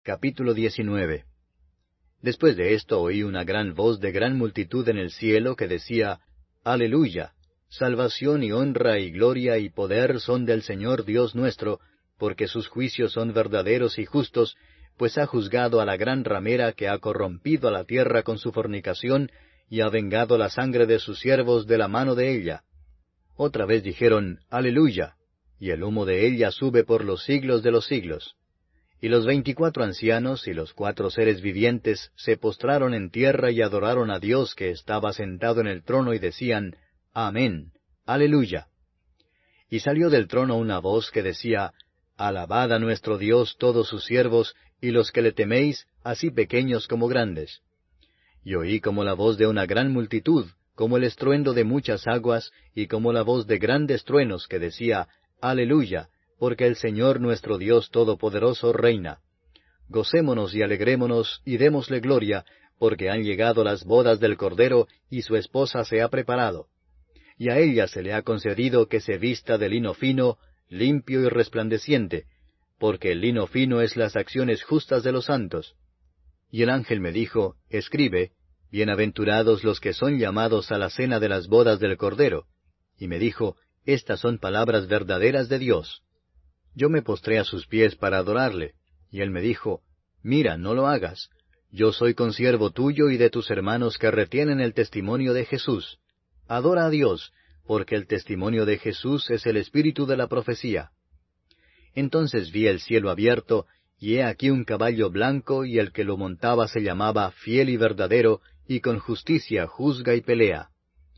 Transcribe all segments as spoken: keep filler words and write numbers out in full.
Capítulo diecinueve. Después de esto oí una gran voz de gran multitud en el cielo que decía, Aleluya, salvación y honra y gloria y poder son del Señor Dios nuestro, porque sus juicios son verdaderos y justos, pues ha juzgado a la gran ramera que ha corrompido a la tierra con su fornicación, y ha vengado la sangre de sus siervos de la mano de ella. Otra vez dijeron, Aleluya, y el humo de ella sube por los siglos de los siglos. Y los veinticuatro ancianos y los cuatro seres vivientes se postraron en tierra y adoraron a Dios que estaba sentado en el trono y decían, Amén, Aleluya. Y salió del trono una voz que decía, Alabad a nuestro Dios todos sus siervos, y los que le teméis, así pequeños como grandes. Y oí como la voz de una gran multitud, como el estruendo de muchas aguas, y como la voz de grandes truenos que decía, Aleluya, porque el Señor nuestro Dios Todopoderoso reina. Gocémonos y alegrémonos, y démosle gloria, porque han llegado las bodas del Cordero, y su esposa se ha preparado. Y a ella se le ha concedido que se vista de lino fino, limpio y resplandeciente, porque el lino fino es las acciones justas de los santos. Y el ángel me dijo, Escribe, Bienaventurados los que son llamados a la cena de las bodas del Cordero. Y me dijo, Estas son palabras verdaderas de Dios. Yo me postré a sus pies para adorarle, y él me dijo, Mira, no lo hagas. Yo soy consiervo tuyo y de tus hermanos que retienen el testimonio de Jesús. Adora a Dios, porque el testimonio de Jesús es el espíritu de la profecía. Entonces vi el cielo abierto, y he aquí un caballo blanco, y el que lo montaba se llamaba Fiel y Verdadero, y con justicia juzga y pelea.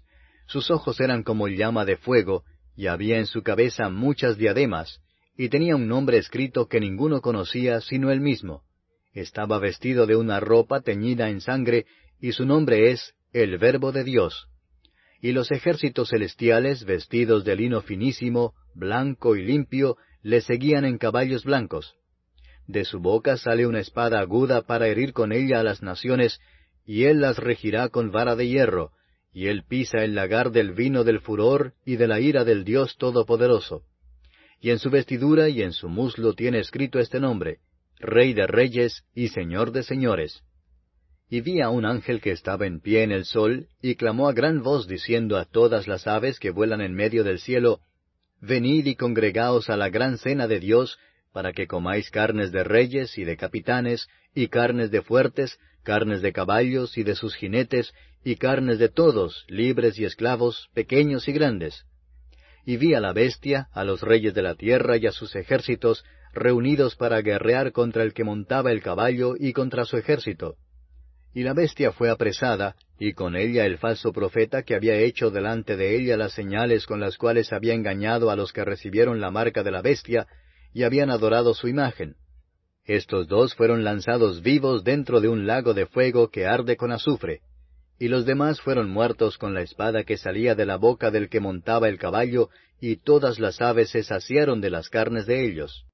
Sus ojos eran como llama de fuego, y había en su cabeza muchas diademas, y tenía un nombre escrito que ninguno conocía sino él mismo. Estaba vestido de una ropa teñida en sangre, y su nombre es el Verbo de Dios. Y los ejércitos celestiales, vestidos de lino finísimo, blanco y limpio, le seguían en caballos blancos. De su boca sale una espada aguda para herir con ella a las naciones, y él las regirá con vara de hierro, y él pisa el lagar del vino del furor y de la ira del Dios Todopoderoso. Y en su vestidura y en su muslo tiene escrito este nombre, Rey de Reyes y Señor de Señores. Y vi a un ángel que estaba en pie en el sol, y clamó a gran voz diciendo a todas las aves que vuelan en medio del cielo, Venid y congregaos a la gran cena de Dios, para que comáis carnes de reyes y de capitanes, y carnes de fuertes, carnes de caballos y de sus jinetes, y carnes de todos, libres y esclavos, pequeños y grandes. Y vi a la bestia, a los reyes de la tierra y a sus ejércitos, reunidos para guerrear contra el que montaba el caballo y contra su ejército. Y la bestia fue apresada, y con ella el falso profeta que había hecho delante de ella las señales con las cuales había engañado a los que recibieron la marca de la bestia, y habían adorado su imagen. Estos dos fueron lanzados vivos dentro de un lago de fuego que arde con azufre, y los demás fueron muertos con la espada que salía de la boca del que montaba el caballo, y todas las aves se saciaron de las carnes de ellos.